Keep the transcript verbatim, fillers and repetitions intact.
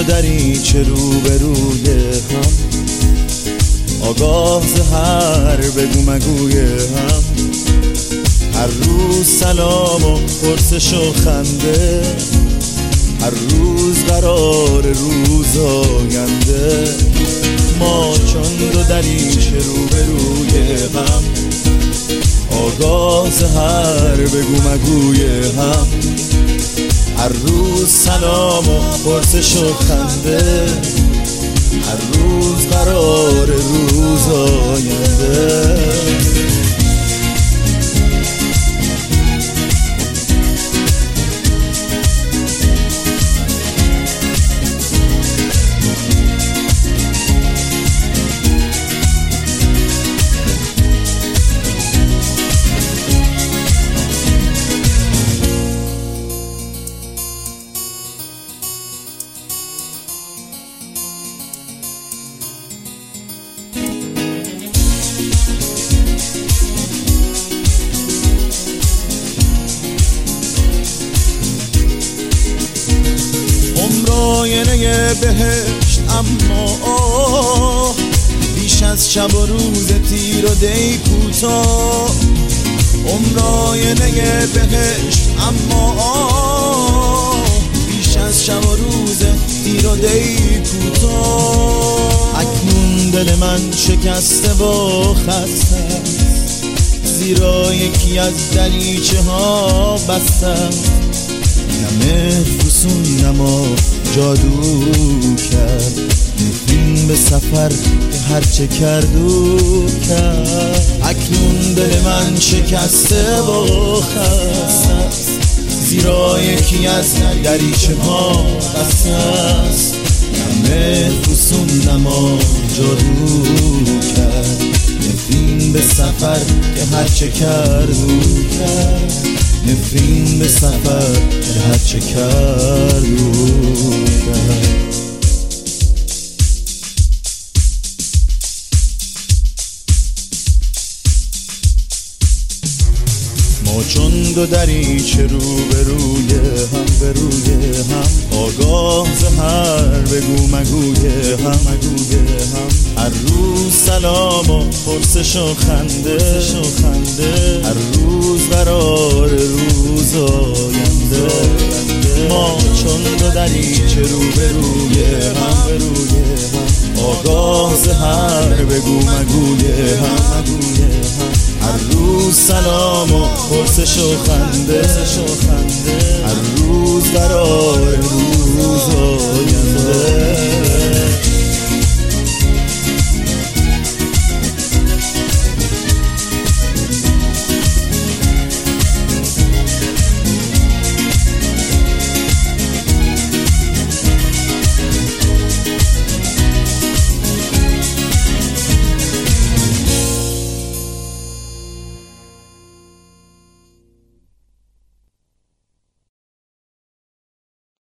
دو دریچه روبروی هم، آگاه ز هر بگو مگوی هم، هر روز سلام و پرسش و خنده، هر روز قرار روز آینده. ما چون دو دریچه روبروی هم، آگاه ز هر بگو مگوی هم، هر روز سلام و پرسش و خنده، هر روز قرار روز آینده. آینه بهشت اما آه، بیش از شب و روز تیر و دی کوتاه. عمر آینه بهشت اما آه، بیش از شب و روز تیر و دی کوتاه. اکنون دل من شکسته با خسته است، زیرا یکی از دریچه ها بسته است. نمه فسون نما جادو کرد، نفرین به سفر که هرچه کرد و کرد. اکنون دل من شکسته و خسته است، زیرا یکی از دریچه ها بسته است. نمه فسون نما جادو کرد، نفرین به سفر که هرچه کرد و کرد. نفرین به سفر که هرچه کرد و کرد. ما چون دو دریچه روبروی هم، بروی هم، آگاه ز هر بگو مگوی هم، مگوی هم، هر روز سلام و پرسش و خنده، هر روز قرار روز آینده. ما چون دو دریچه روبروی هم، بروی هم، آگاه ز هر بگو مگوی هم، مگوی هم، هر روز سلام و پرسش و خنده، هر روز قرار روز آینده.